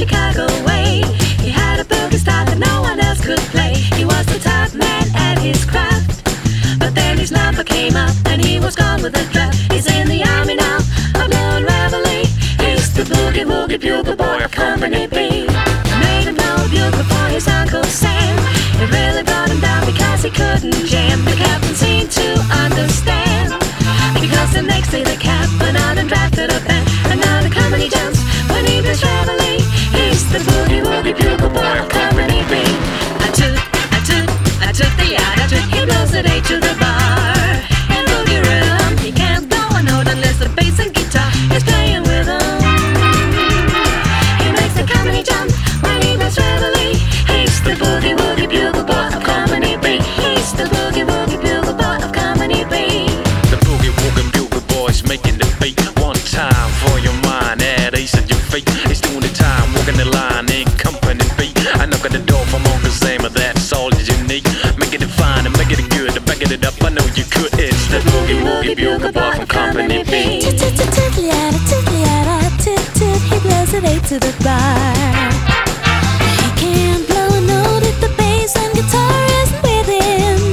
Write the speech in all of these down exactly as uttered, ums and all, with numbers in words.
Chicago way. He had a boogie style that no one else could play. He was the top man at his craft, but then his number came up and he was gone with the draft. He's in the army now, a blowing reveille. He's the boogie woogie bugle boy of Company B. Made him blow a bugle for his Uncle Sam. It really brought him down because he couldn't jam. The captain seemed to understand, because the next day the cap went out and drafted a band. And now the company jumps when he plays reveille. He's the boogie woogie bugle boy of Company B. I took, I took, I took the yacht. I took, he blows it eight to the bar. And boogie rhythm, he can't blow a note unless the bass and guitar is playing with him. He makes the company jump when he plays reveille. He's the boogie woogie bugle boy of Company B. He's the boogie woogie bugle boy of Company B. The boogie woogie bugle boy's making the beat. One time for your mind, at ease at your feet. He's doing the time, walking the line in Company B. I knock at the door from Uncle Sam, that's all you need. Making it fine and making it good, backing it up, I know you could. It's the boogie woogie bugle boy from Company B. Toot toot toot toot liada, toot liada, toot toot. He blows it eight to the bar. He can't blow a note if the bass and guitar isn't with him.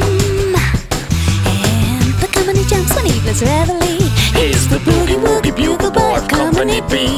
And the company jumps when he plays reveille. He's the boogie woogie bugle boy of Company B.